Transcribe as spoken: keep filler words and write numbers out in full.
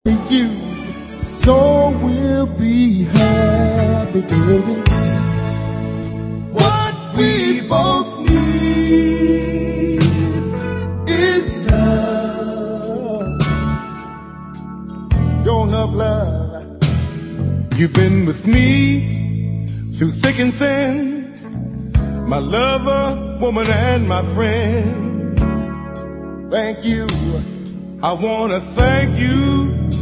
you, so we'll be happy, baby. What we both need is love. Your enough love. You've been with me through thick and thin, my lover, woman, and my friend. Thank you. I wanna thank you